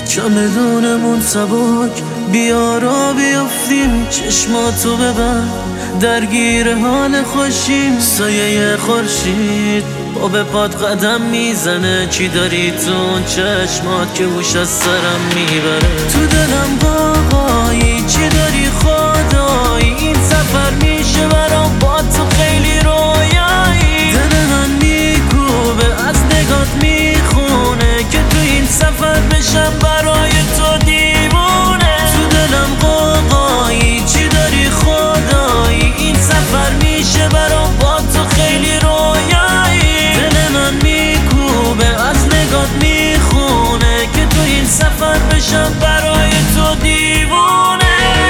چمدونمون سبک بیارا بیافتیم، چشماتو ببند درگیر حال خوشیم. سایه خورشید با پات قدم میزنه، چی داری تو اون چشمات که هوش از سرم میبره. تو دلم قاقایی چی داری خدایی، این سفر میشه برام با تو خیلی رویایی. دل من میکوبه از نگات میخونه که تو این سفر بشم برای تو دیوونه. تو دلم قاقایی چی داری خدایی، این سفر میشه برام با تو خیلی رویایی. دل من میکوبه از نگات میخونه که تو این سفر بشم برای تو دیوونه.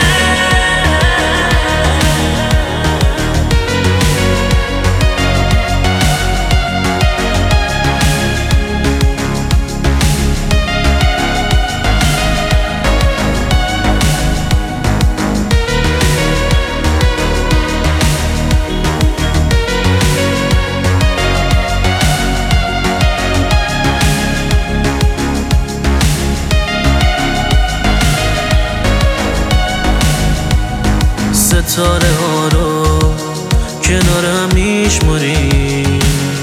ستاره ها رو کنارم میشماری،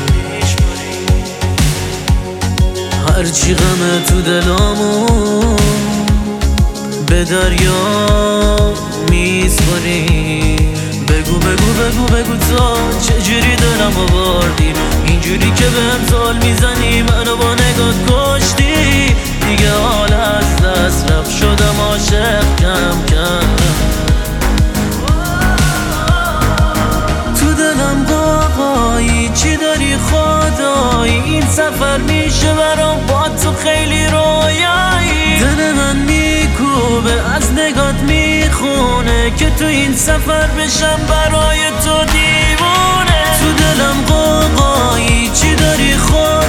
هرچی غمه تو دلامون به دریا میسپاری. بگو بگو بگو بگو تا چجوری دلم آوردی، اینجوری که بهم زال میزنی منو با نگات کشتی. دیگه حال از دست رفت شدم عاشق کم کم. چی داری خدایی، این سفر میشه برام با تو خیلی رویایی. دل من میکوبه از نگات میخونه که تو این سفر بشم برای تو دیوونه. تو دلم قاقایی چی داری خدایی،